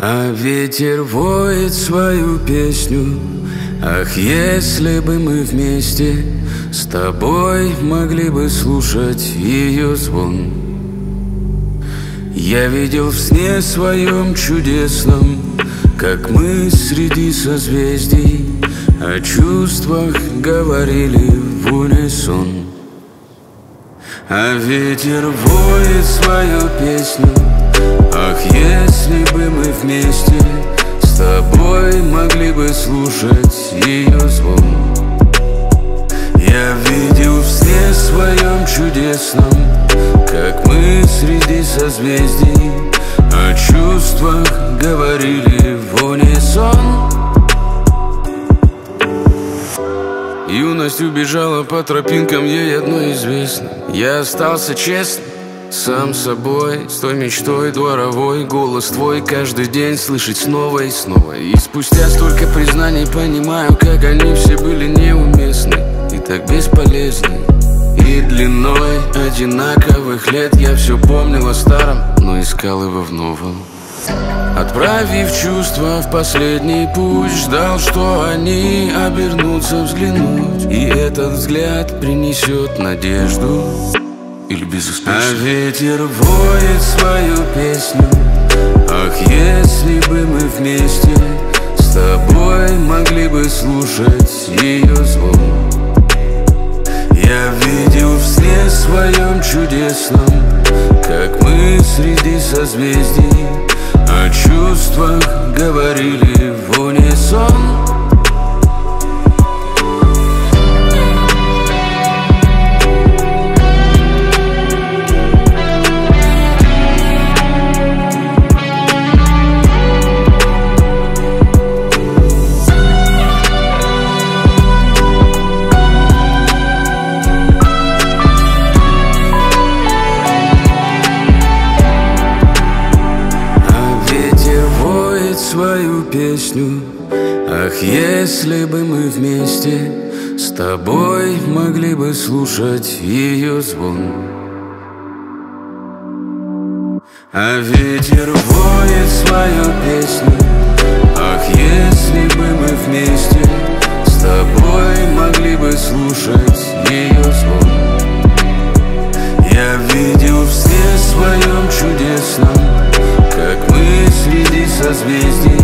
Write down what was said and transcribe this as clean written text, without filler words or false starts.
А ветер воет свою песню. Ах, если бы мы вместе с тобой могли бы слушать ее звон. Я видел в сне своем чудесном, как мы среди созвездий о чувствах говорили в унисон. А ветер воет свою песню. Ах, если бы мы вместе с тобой могли бы слушать ее звон. Я видел в сне своем чудесном, как мы среди созвездий о чувствах говорили в унисон. Юность убежала по тропинкам, ей одно известно. Я остался честным сам собой, с той мечтой дворовой. Голос твой каждый день слышать снова и снова. И спустя столько признаний понимаю, как они все были неуместны и так бесполезны. И длиной одинаковых лет я все помнил о старом, но искал его в новом. Отправив чувства в последний путь, ждал, что они обернутся взглянуть, и этот взгляд принесет надежду или безуспешность. А ветер воет свою песню. Ах, если бы мы вместе с тобой могли бы слушать ее звон. Я видел в сне своем чудесном, как мы среди созвездий о чувствах говорили в унисон. Свою песню. Ах, если бы мы вместе с тобой могли бы слушать ее звон. А ветер воет свою песню. Ах, если бы мы вместе с тобой могли бы слушать ее звон. Я видел в сне своем чудесном, как мы среди созвездий